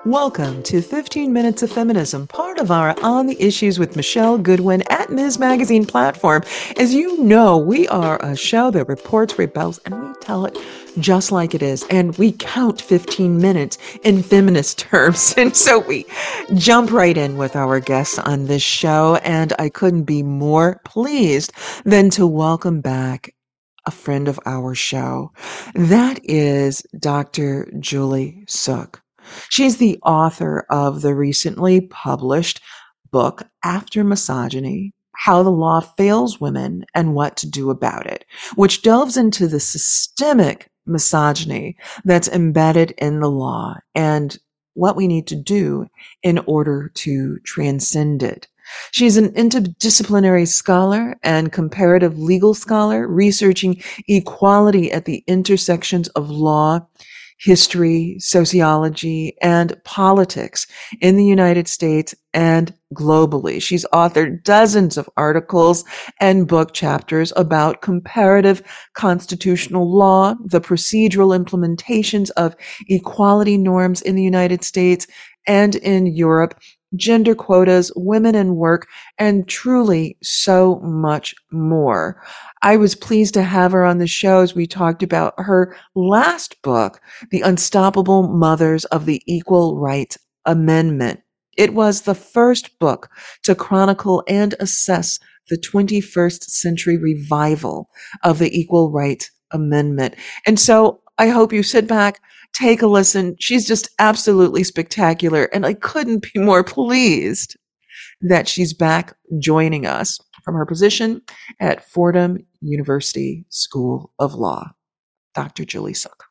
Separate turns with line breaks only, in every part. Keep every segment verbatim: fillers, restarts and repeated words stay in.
Welcome to fifteen Minutes of Feminism, part of our On the Issues with Michelle Goodwin at Miz Magazine platform. As you know, we are a show that reports, rebels, and we tell it just like it is. And we count fifteen minutes in feminist terms. And so we jump right in with our guests on this show. And I couldn't be more pleased than to welcome back a friend of our show. That is Doctor Julie Suk. She's the author of the recently published book, After Misogyny: How the Law Fails Women and What to Do About It, which delves into the systemic misogyny that's embedded in the law and what we need to do in order to transcend it. She's an interdisciplinary scholar and comparative legal scholar researching equality at the intersections of law, history, sociology, and politics in the United States and globally. She's authored dozens of articles and book chapters about comparative constitutional law, the procedural implementations of equality norms in the United States and in Europe, gender quotas, women in work, and truly so much more. I was pleased to have her on the show as we talked about her last book, The Unstoppable Mothers of the Equal Rights Amendment. It was the first book to chronicle and assess the twenty-first century revival of the Equal Rights Amendment. And so I hope you sit back, take a listen. She's just absolutely spectacular. And I couldn't be more pleased that she's back joining us from her position at Fordham University School of Law. Doctor Julie Suk.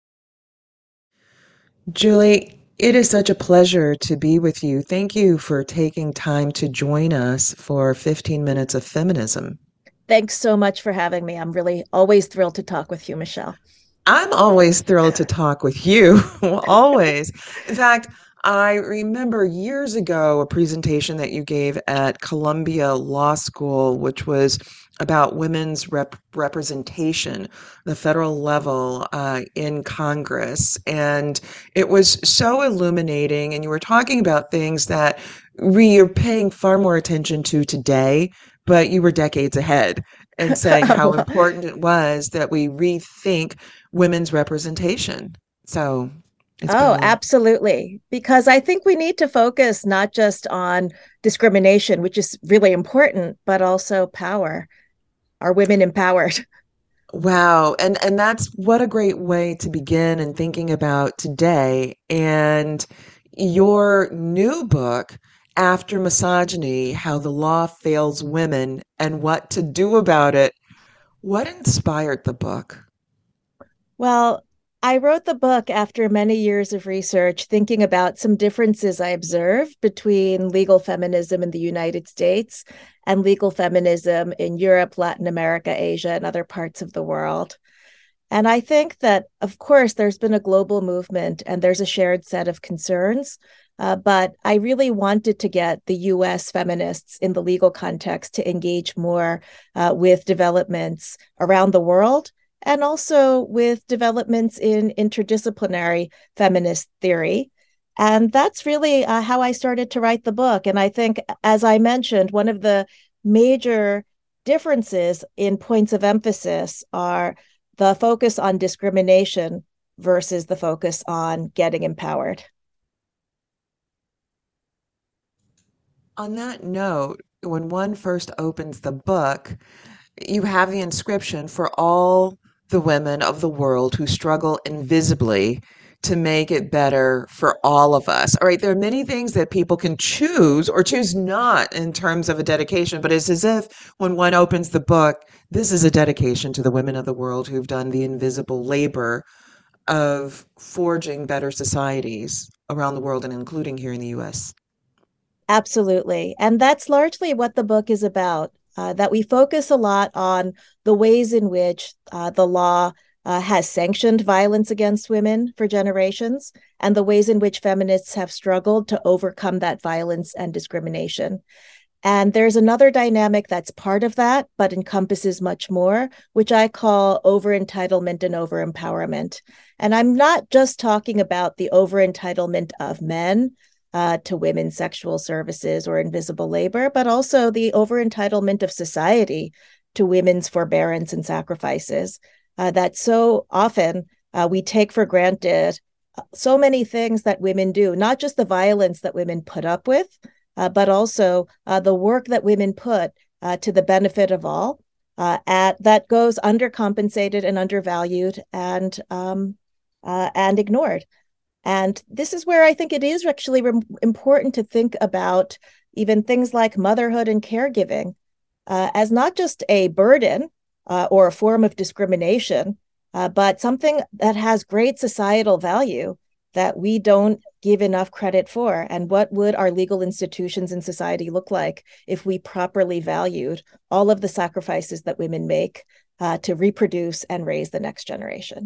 Julie, it is such a pleasure to be with you. Thank you for taking time to join us for fifteen minutes of feminism.
Thanks so much for having me. I'm really always thrilled to talk with you, Michelle.
I'm always thrilled to talk with you, always. In fact, I remember years ago a presentation that you gave at Columbia Law School, which was about women's rep- representation, the federal level uh, in Congress. And it was so illuminating. And you were talking about things that we are paying far more attention to today, but you were decades ahead, and saying how important it was that we rethink women's representation. So it's
Oh,
been
absolutely. Because I think we need to focus not just on discrimination, which is really important, but also power. Are women empowered?
wow. And and that's what a great way to begin and thinking about today. And your new book, After Misogyny: How the Law Fails Women and What to Do About It. What inspired the book?
Well, I wrote the book after many years of research, thinking about some differences I observed between legal feminism in the United States and legal feminism in Europe, Latin America, Asia, and other parts of the world. And I think that, of course, there's been a global movement and there's a shared set of concerns. Uh, but I really wanted to get the U S feminists in the legal context to engage more uh, with developments around the world and also with developments in interdisciplinary feminist theory. And that's really uh, how I started to write the book. And I think, as I mentioned, one of the major differences in points of emphasis are the focus on discrimination versus the focus on getting empowered.
On that note, when one first opens the book, you have the inscription for all the women of the world who struggle invisibly to make it better for all of us. All right, there are many things that people can choose or choose not in terms of a dedication, but it's as if when one opens the book, this is a dedication to the women of the world who've done the invisible labor of forging better societies around the world and including here in the U S.
Absolutely. And that's largely what the book is about, uh, that we focus a lot on the ways in which uh, the law uh, has sanctioned violence against women for generations and the ways in which feminists have struggled to overcome that violence and discrimination. And there's another dynamic that's part of that, but encompasses much more, which I call over-entitlement and over-empowerment. And I'm not just talking about the over-entitlement of men uh, to women's sexual services or invisible labor, but also the over-entitlement of society to women's forbearance and sacrifices. Uh, that so often uh, we take for granted so many things that women do, not just the violence that women put up with, Uh, but also uh, the work that women put uh, to the benefit of all, uh, at, that goes undercompensated and undervalued and um, uh, and ignored. And this is where I think it is actually re- important to think about even things like motherhood and caregiving uh, as not just a burden uh, or a form of discrimination, uh, but something that has great societal value that we don't give enough credit for. And what would our legal institutions and society look like if we properly valued all of the sacrifices that women make uh, to reproduce and raise the next generation?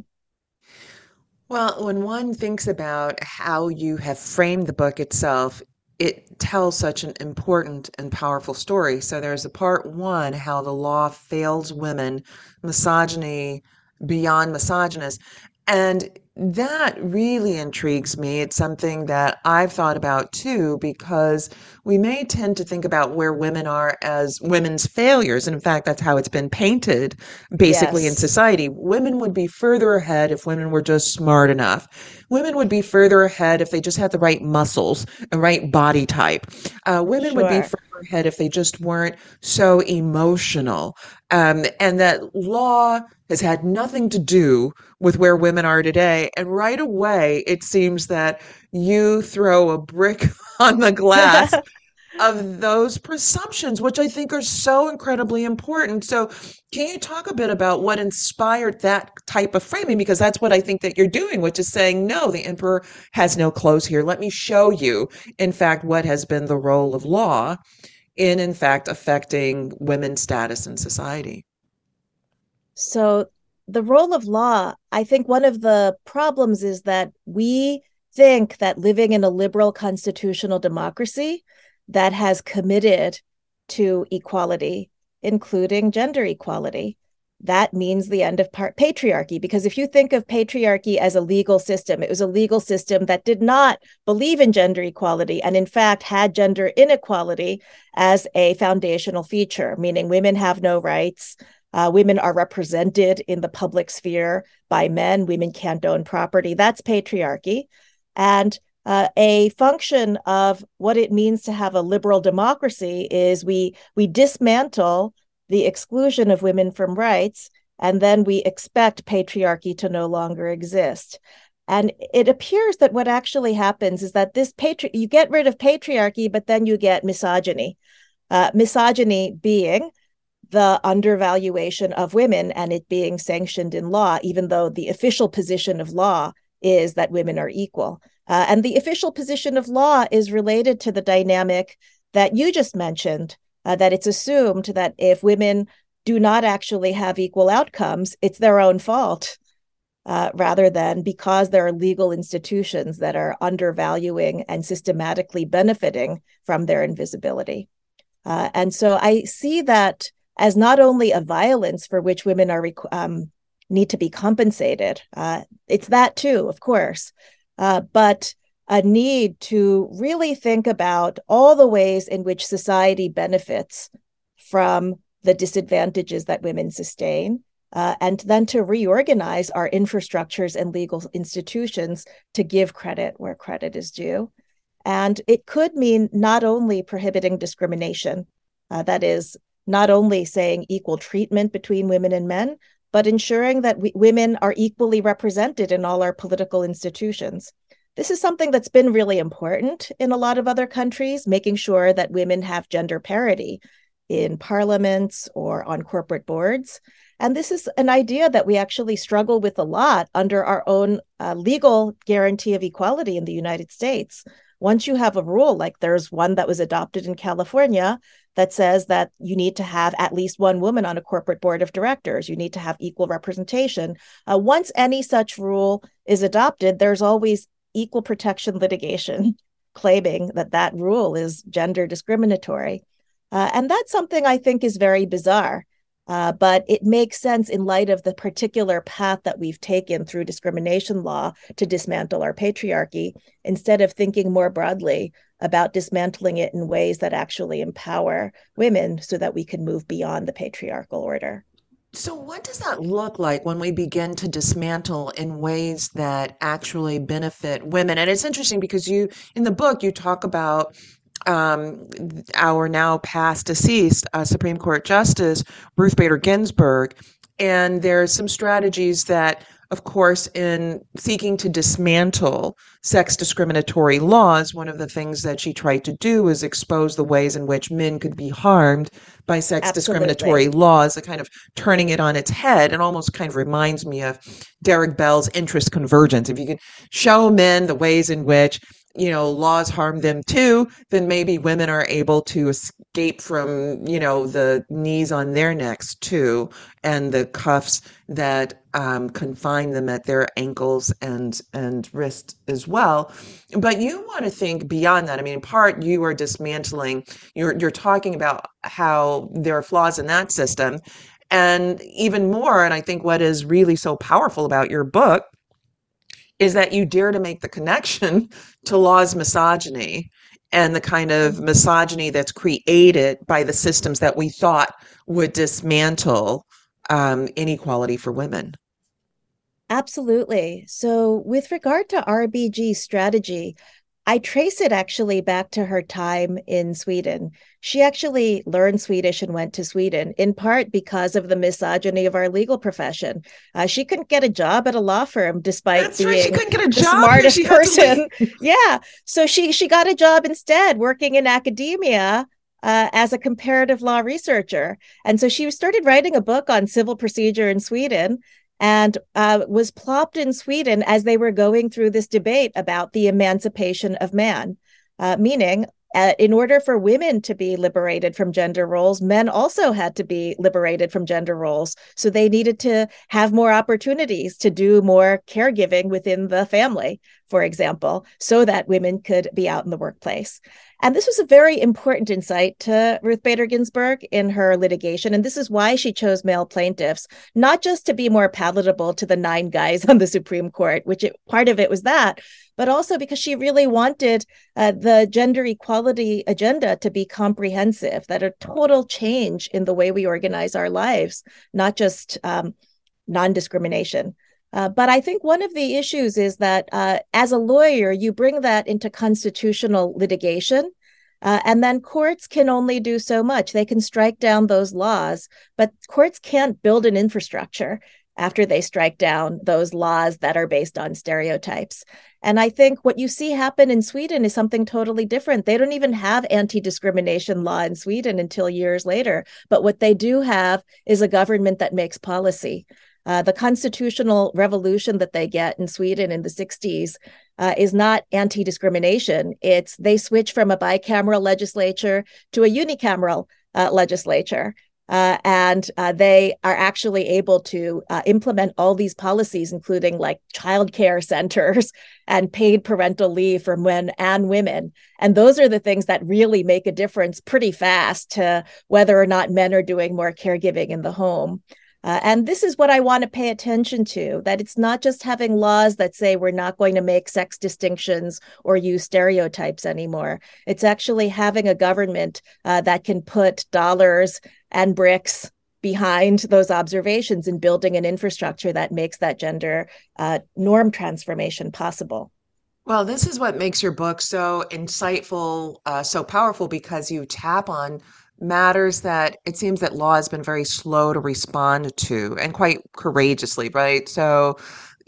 Well, when one thinks about how you have framed the book itself, it tells such an important and powerful story. So there's a part one, how the law fails women, misogyny beyond misogynist. And that really intrigues me. It's something that I've thought about too, because we may tend to think about where women are as women's failures. And in fact, that's how it's been painted basically in
Yes,
society. Women would be further ahead if women were just smart enough. Women would be further ahead if they just had the right muscles, the right body type. Uh, women would be
sure.
further ahead if they just weren't so emotional. Um, and that law has had nothing to do with where women are today. And right away, it seems that you throw a brick on the glass of those presumptions, which I think are so incredibly important. So, can you talk a bit about what inspired that type of framing? Because that's what I think that you're doing, which is saying, no, the emperor has no clothes here. Let me show you, in fact, what has been the role of law in, in fact, affecting women's status in society.
So, the role of law, I think one of the problems is that we think that living in a liberal constitutional democracy that has committed to equality, including gender equality, that means the end of part patriarchy. Because if you think of patriarchy as a legal system, it was a legal system that did not believe in gender equality and, in fact, had gender inequality as a foundational feature, meaning women have no rights. Uh, women are represented in the public sphere by men. Women can't own property. That's patriarchy. And uh, a function of what it means to have a liberal democracy is we we dismantle the exclusion of women from rights, and then we expect patriarchy to no longer exist. And it appears that what actually happens is that this patri- you get rid of patriarchy, but then you get misogyny. Uh, misogyny being the undervaluation of women and it being sanctioned in law, even though the official position of law is that women are equal. Uh, and the official position of law is related to the dynamic that you just mentioned, uh, that it's assumed that if women do not actually have equal outcomes, it's their own fault, uh, rather than because there are legal institutions that are undervaluing and systematically benefiting from their invisibility. Uh, and so I see that as not only a violence for which women are um, need to be compensated. Uh, it's that too, of course, uh, but a need to really think about all the ways in which society benefits from the disadvantages that women sustain, uh, and then to reorganize our infrastructures and legal institutions to give credit where credit is due. And it could mean not only prohibiting discrimination, uh, that is, not only saying equal treatment between women and men, but ensuring that we, women are equally represented in all our political institutions. This is something that's been really important in a lot of other countries, making sure that women have gender parity in parliaments or on corporate boards. And this is an idea that we actually struggle with a lot under our own uh, legal guarantee of equality in the United States. Once you have a rule, like there's one that was adopted in California that says that you need to have at least one woman on a corporate board of directors, you need to have equal representation. Uh, once any such rule is adopted, there's always equal protection litigation claiming that that rule is gender discriminatory. Uh, and that's something I think is very bizarre. Uh, but it makes sense in light of the particular path that we've taken through discrimination law to dismantle our patriarchy, instead of thinking more broadly about dismantling it in ways that actually empower women so that we can move beyond the patriarchal order.
So, what does that look like when we begin to dismantle in ways that actually benefit women? And it's interesting because you, in the book, you talk about um, our now past deceased uh, Supreme Court Justice Ruth Bader Ginsburg, and there's some strategies that, of course, in seeking to dismantle sex discriminatory laws, one of the things that she tried to do was expose the ways in which men could be harmed by sex discriminatory
Absolutely.
laws, a kind of turning it on its head. It almost kind of reminds me of Derek Bell's interest convergence. If you could show men the ways in which, you know, laws harm them too, then maybe women are able to escape from, you know, the knees on their necks too, and the cuffs that um, confine them at their ankles and and wrists as well. But you want to think beyond that. I mean, in part, you are dismantling. You're you're talking about how there are flaws in that system, and even more. And I think what is really so powerful about your book is that you dare to make the connection to law's misogyny and the kind of misogyny that's created by the systems that we thought would dismantle um, inequality for women.
Absolutely. So, with regard to R B G's strategy, I trace it actually back to her time in Sweden. She actually learned Swedish and went to Sweden, in part because of the misogyny of our legal profession. Uh, she couldn't get a job at a law firm despite
That's right. She
being
couldn't get a
the
job because
smartest
she had to
person.
leave.
Yeah. So she she got a job instead working in academia uh, as a comparative law researcher. And so she started writing a book on civil procedure in Sweden, and uh, was plopped in Sweden as they were going through this debate about the emancipation of man, uh, meaning uh, in order for women to be liberated from gender roles, men also had to be liberated from gender roles. So they needed to have more opportunities to do more caregiving within the family, for example, so that women could be out in the workplace. And this was a very important insight to Ruth Bader Ginsburg in her litigation. And this is why she chose male plaintiffs, not just to be more palatable to the nine guys on the Supreme Court, which it, part of it was that, but also because she really wanted uh, the gender equality agenda to be comprehensive, that a total change in the way we organize our lives, not just um, non-discrimination. Uh, but I think one of the issues is that uh, as a lawyer, you bring that into constitutional litigation, uh, and then courts can only do so much. They can strike down those laws, but courts can't build an infrastructure after they strike down those laws that are based on stereotypes. And I think what you see happen in Sweden is something totally different. They don't even have anti-discrimination law in Sweden until years later. But what they do have is a government that makes policy. Uh, the constitutional revolution that they get in Sweden in the sixties uh, is not anti-discrimination. It's they switch from a bicameral legislature to a unicameral uh, legislature. Uh, and uh, they are actually able to uh, implement all these policies, including like childcare centers and paid parental leave for men and women. And those are the things that really make a difference pretty fast to whether or not men are doing more caregiving in the home. Uh, and this is what I want to pay attention to, that it's not just having laws that say we're not going to make sex distinctions or use stereotypes anymore. It's actually having a government uh, that can put dollars and bricks behind those observations and building an infrastructure that makes that gender uh, norm transformation possible.
Well, this is what makes your book so insightful, uh, so powerful, because you tap on matters that it seems that law has been very slow to respond to, and quite courageously, right? So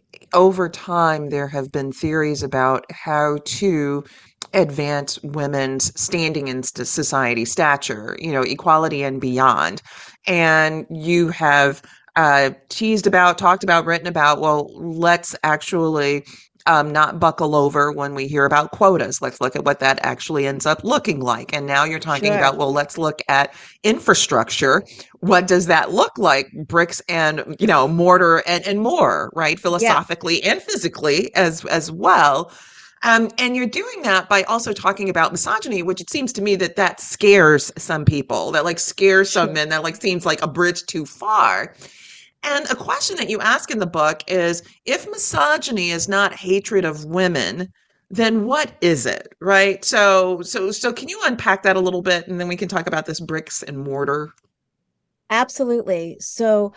over time, there have been theories about how to advance women's standing in st- society, stature, you know, equality and beyond. And you have uh, teased about, talked about, written about, well, let's actually um, not buckle over when we hear about quotas. Let's look at what that actually ends up looking like. And now you're talking
Sure.
about, well, let's look at infrastructure. What does that look like? Bricks and, you know, mortar and, and more, right?
Yeah.
Philosophically and physically as as well. Um, and you're doing that by also talking about misogyny, which it seems to me that that scares some people, that like scares some
Sure.
men, that like seems like a bridge too far. And a question that you ask in the book is if misogyny is not hatred of women, then what is it, right? So, so, so can you unpack that a little bit, and then we can talk about this bricks and mortar?
Absolutely. So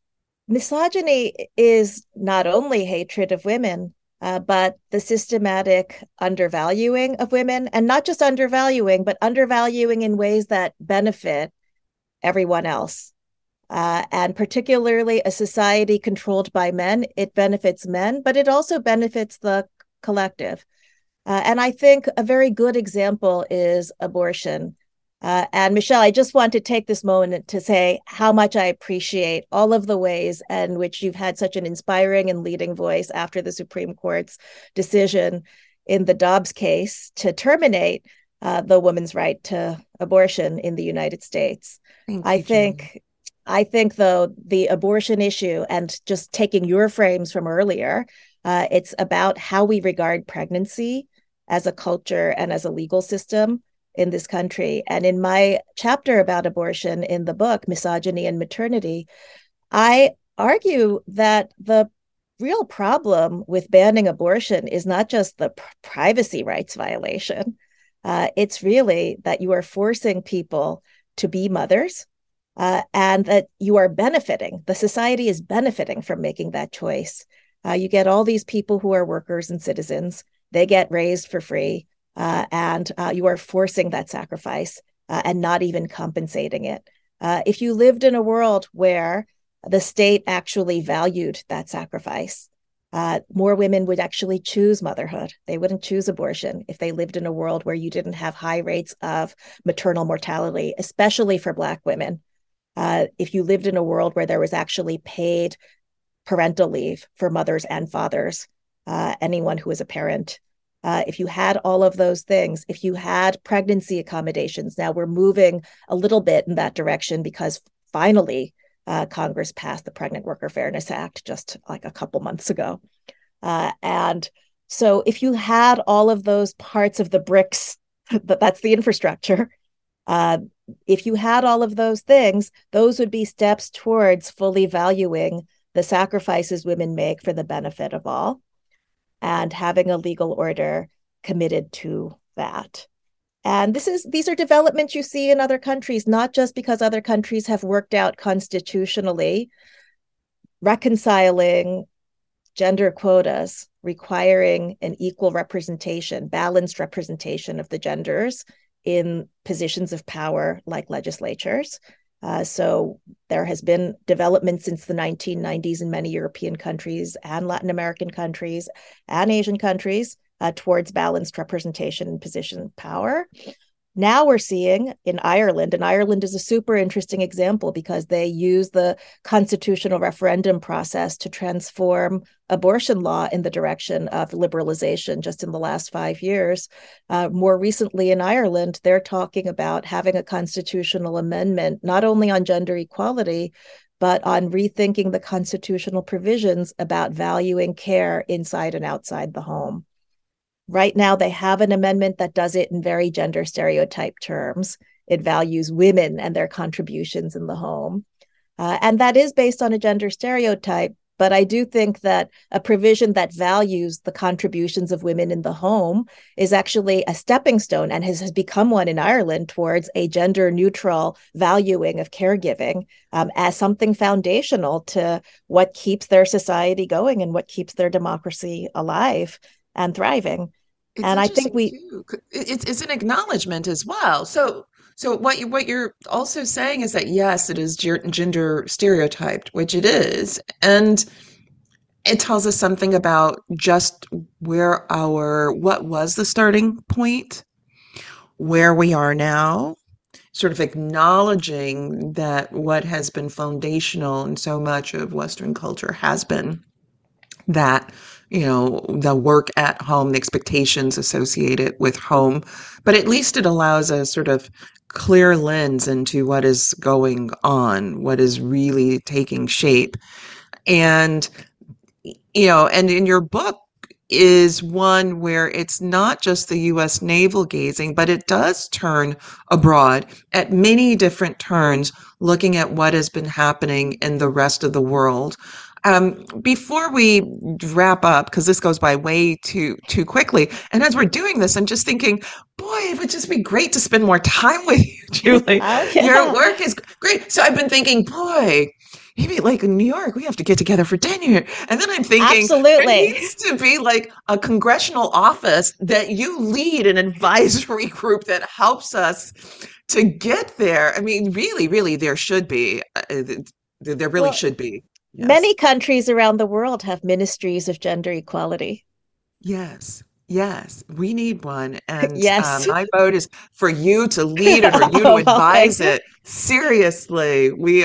misogyny is not only hatred of women, uh, but the systematic undervaluing of women, and not just undervaluing, but undervaluing in ways that benefit everyone else. Uh, and particularly a society controlled by men, it benefits men, but it also benefits the collective. Uh, and I think a very good example is abortion. Uh, and Michelle, I just want to take this moment to say how much I appreciate all of the ways in which you've had such an inspiring and leading voice after the Supreme Court's decision in the Dobbs case to terminate uh, the woman's right to abortion in the United States.
Thank
I
you, Jen.
think, I think though the abortion issue and just taking your frames from earlier, uh, it's about how we regard pregnancy as a culture and as a legal system in this country. And in my chapter about abortion in the book, Misogyny and Maternity, I argue that the real problem with banning abortion is not just the privacy rights violation. Uh, it's really that you are forcing people to be mothers, uh, and that you are benefiting. The society is benefiting from making that choice. Uh, you get all these people who are workers and citizens, they get raised for free, uh, and uh, you are forcing that sacrifice uh, and not even compensating it. Uh, if you lived in a world where the state actually valued that sacrifice, uh, more women would actually choose motherhood. They wouldn't choose abortion if they lived in a world where you didn't have high rates of maternal mortality, especially for Black women. Uh, if you lived in a world where there was actually paid parental leave for mothers and fathers, uh, anyone who is a parent. Uh, if you had all of those things, if you had pregnancy accommodations, now we're moving a little bit in that direction because finally uh, Congress passed the Pregnant Worker Fairness Act just like a couple months ago. Uh, and so if you had all of those parts of the bricks, that that's the infrastructure, uh, if you had all of those things, those would be steps towards fully valuing the sacrifices women make for the benefit of all and having a legal order committed to that. And this is these are developments you see in other countries, not just because other countries have worked out constitutionally reconciling gender quotas, requiring an equal representation, balanced representation of the genders in positions of power like legislatures. Uh, so there has been development since the nineteen nineties in many European countries and Latin American countries and Asian countries uh, towards balanced representation in position of power. Now we're seeing in Ireland, and Ireland is a super interesting example because they use the constitutional referendum process to transform abortion law in the direction of liberalization just in the last five years. Uh, more recently in Ireland, they're talking about having a constitutional amendment, not only on gender equality, but on rethinking the constitutional provisions about valuing care inside and outside the home. Right now, they have an amendment that does it in very gender stereotype terms. It values women and their contributions in the home. Uh, and that is based on a gender stereotype. But I do think that a provision that values the contributions of women in the home is actually a stepping stone and has, has become one in Ireland towards a gender neutral valuing of caregiving um, as something foundational to what keeps their society going and what keeps their democracy alive and thriving.
It's
And I think
interesting
we,
too. It's it's an acknowledgement as well. So so what you what you're also saying is that yes, it is gender stereotyped, which it is, and it tells us something about just where our what was the starting point, where we are now, sort of acknowledging that what has been foundational in so much of Western culture has been that, you know, the work at home, the expectations associated with home, but at least it allows a sort of clear lens into what is going on, what is really taking shape. And, you know, and in your book, is one where it's not just the U S navel gazing, but it does turn abroad at many different turns, looking at what has been happening in the rest of the world. Um, before we wrap up, because this goes by way too too quickly, and as we're doing this, I'm just thinking, boy, it would just be great to spend more time with you, Julie.
Oh,
Your
yeah.
work is great. So I've been thinking, boy, maybe like in New York, we have to get together for dinner. And then I'm thinking, there
Absolutely.
needs to be like a congressional office that you lead an advisory group that helps us to get there. I mean, really, really, there should be. Uh, there really
Well,
should be. Yes.
many countries around the world have ministries of gender equality.
Yes. Yes. We need one. And uh,
Yes.
my vote is for you to lead it or you to
Oh, well,
advise
thank you.
it. Seriously, we,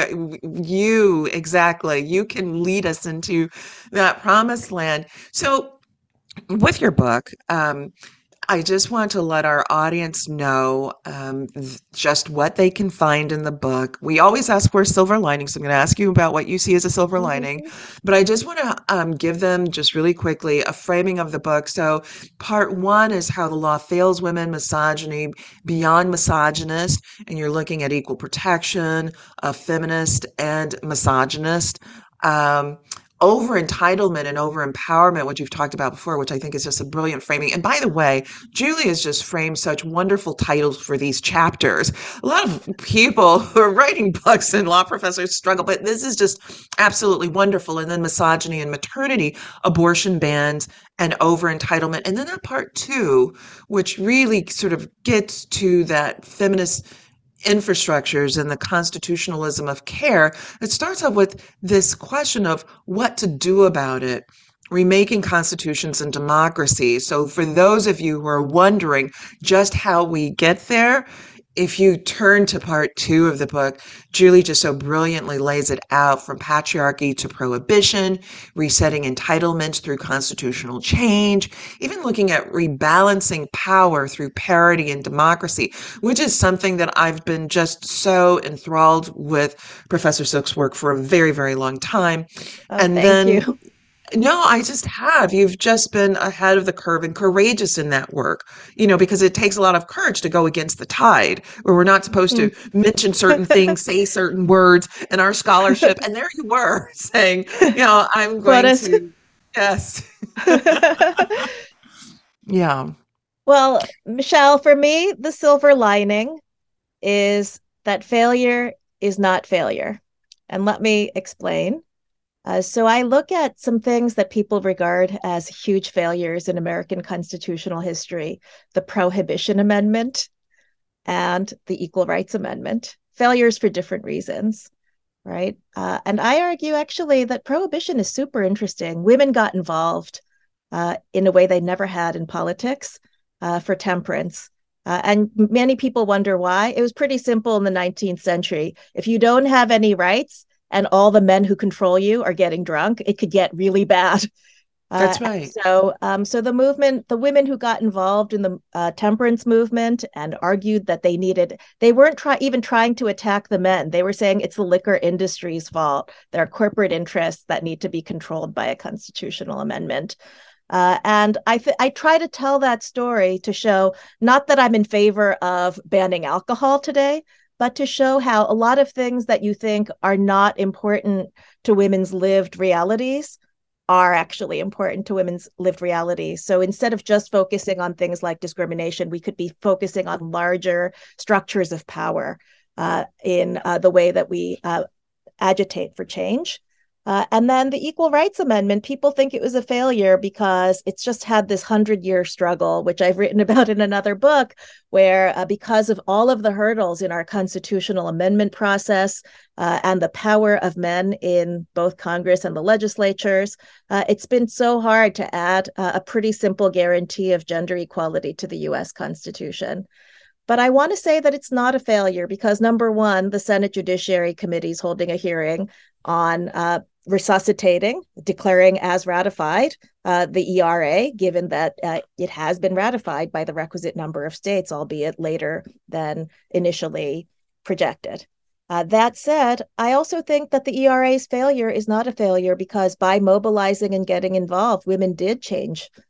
you, exactly. You can lead us into that promised land. So, with your book, um, I just want to let our audience know um, th- just what they can find in the book. We always ask for a silver lining, so I'm going to ask you about what you see as a silver lining.
Mhm.
But I just want to um, give them just really quickly a framing of the book. So, part one is how the law fails women, misogyny, beyond misogynist, and you're looking at equal protection, a feminist and misogynist. Um, Over entitlement and over empowerment, which you've talked about before, which I think is just a brilliant framing. And by the way, Julie has just framed such wonderful titles for these chapters. A lot of people who are writing books and law professors struggle, but this is just absolutely wonderful. And then misogyny and maternity, abortion bans, and over entitlement. And then that part two, which really sort of gets to that feminist infrastructures and the constitutionalism of care, it starts off with this question of what to do about it. Remaking constitutions and democracy. So, for those of you who are wondering just how we get there, if you turn to part two of the book, Julie just so brilliantly lays it out from patriarchy to prohibition, resetting entitlements through constitutional change, even looking at rebalancing power through parity and democracy, which is something that I've been just so enthralled with Professor Silk's work for a very, very long time.
Oh,
And
thank
then
you.
no, I just have. You've just been ahead of the curve and courageous in that work, you know, because it takes a lot of courage to go against the tide, where we're not supposed to
Mhm.
mention certain things, say certain words in our scholarship. And there you were saying, you know, I'm going
Quotas.
to, yes. Yeah.
Well, Michelle, for me, the silver lining is that failure is not failure. And let me explain. Uh, so I look at some things that people regard as huge failures in American constitutional history: the Prohibition Amendment and the Equal Rights Amendment, failures for different reasons, right? Uh, and I argue actually that prohibition is super interesting. Women got involved uh, in a way they never had in politics uh, for temperance. Uh, and many people wonder why. It was pretty simple in the nineteenth century. If you don't have any rights and all the men who control you are getting drunk, it could get really bad. Uh,
That's right.
so, um, so the movement, the women who got involved in the uh, temperance movement and argued that they needed, they weren't try, even trying to attack the men. They were saying it's the liquor industry's fault. There are corporate interests that need to be controlled by a constitutional amendment. Uh, and I, th- I try to tell that story to show not that I'm in favor of banning alcohol today, but to show how a lot of things that you think are not important to women's lived realities are actually important to women's lived realities. So instead of just focusing on things like discrimination, we could be focusing on larger structures of power uh, in uh, the way that we uh, agitate for change. Uh, and then the Equal Rights Amendment, people think it was a failure because it's just had this hundred year struggle, which I've written about in another book, where uh, because of all of the hurdles in our constitutional amendment process uh, and the power of men in both Congress and the legislatures, uh, it's been so hard to add uh, a pretty simple guarantee of gender equality to the U S Constitution. But I want to say that it's not a failure because, number one, the Senate Judiciary Committee is holding a hearing on uh, resuscitating, declaring as ratified uh, the E R A, given that uh, it has been ratified by the requisite number of states, albeit later than initially projected. Uh, that said, I also think that the E R A's failure is not a failure because by mobilizing and getting involved, women did change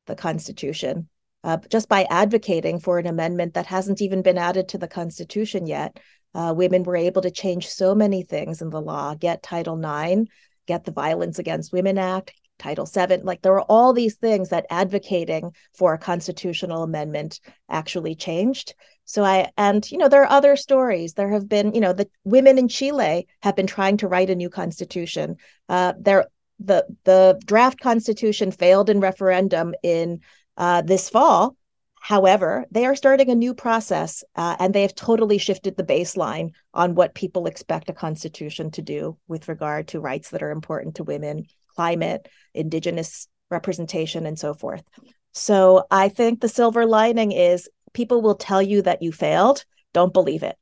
the Constitution. Uh, just by advocating for an amendment that hasn't even been added to the Constitution yet, uh, women were able to change so many things in the law, get Title nine, get the Violence Against Women Act, Title seven. Like there were all these things that advocating for a constitutional amendment actually changed. So I, and, you know, there are other stories. There have been, you know, the women in Chile have been trying to write a new constitution. Uh, there, the, the draft constitution failed in referendum in uh, this fall. However, they are starting a new process, uh, and they have totally shifted the baseline on what people expect a constitution to do with regard to rights that are important to women, climate, indigenous representation, and so forth. So I think the silver lining is people will tell you that you failed. Don't believe it.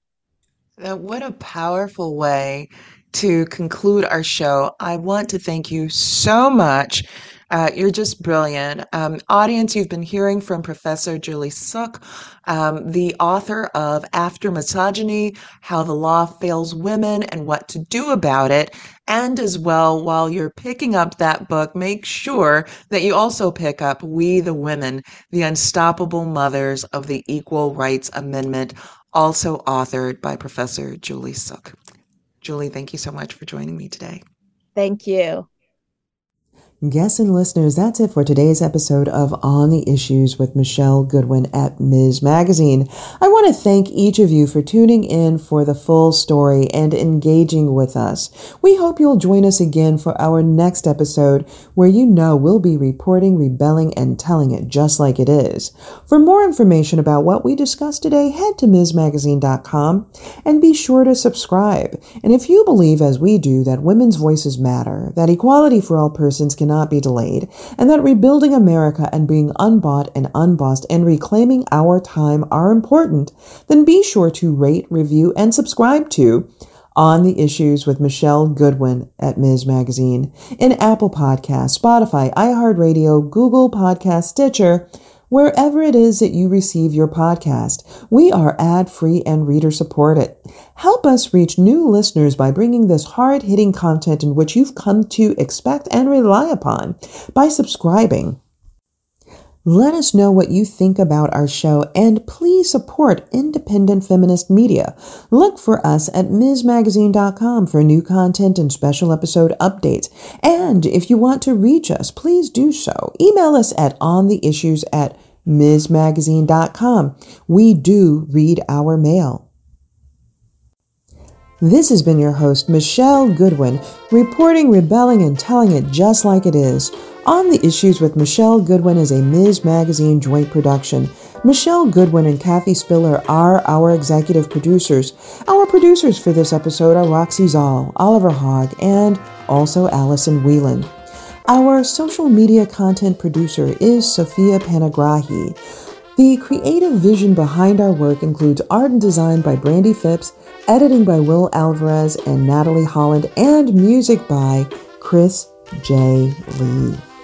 Uh, what a powerful way to conclude our show. I want to thank you so much. Uh, you're just brilliant. Um, audience, you've been hearing from Professor Julie Suk, um, the author of After Misogyny, How the Law Fails Women and What to Do About It. And as well, while you're picking up that book, make sure that you also pick up We the Women, The Unstoppable Mothers of the Equal Rights Amendment, also authored by Professor Julie Suk. Julie, thank you so much for joining me today.
Thank you.
Guests and listeners, that's it for today's episode of On the Issues with Michelle Goodwin at Miz Magazine. I want to thank each of you for tuning in for the full story and engaging with us. We hope you'll join us again for our next episode, where you know we'll be reporting, rebelling, and telling it just like it is. For more information about what we discussed today, head to miz magazine dot com and be sure to subscribe. And if you believe, as we do, that women's voices matter, that equality for all persons can not be delayed, and that rebuilding America and being unbought and unbossed and reclaiming our time are important, then be sure to rate, review, and subscribe to On the Issues with Michelle Goodwin at Miz Magazine in Apple Podcasts, Spotify, iHeartRadio, Google Podcasts, Stitcher, wherever it is that you receive your podcast. We are ad-free and reader-supported. Help us reach new listeners by bringing this hard-hitting content in which you've come to expect and rely upon by subscribing. Let us know what you think about our show, and please support independent feminist media. Look for us at miz magazine dot com for new content and special episode updates. And if you want to reach us, please do so. Email us at ontheissues at miz magazine dot com. We do read our mail. This has been your host, Michelle Goodwin, reporting, rebelling, and telling it just like it is. On the Issues with Michelle Goodwin is a Miz Magazine joint production. Michelle Goodwin and Kathy Spiller are our executive producers. Our producers for this episode are Roxy Zoll, Oliver Hogg, and also Allison Whelan. Our social media content producer is Sophia Panagrahi. The creative vision behind our work includes art and design by Brandy Phipps, editing by Will Alvarez and Natalie Holland, and music by Chris J. Lee.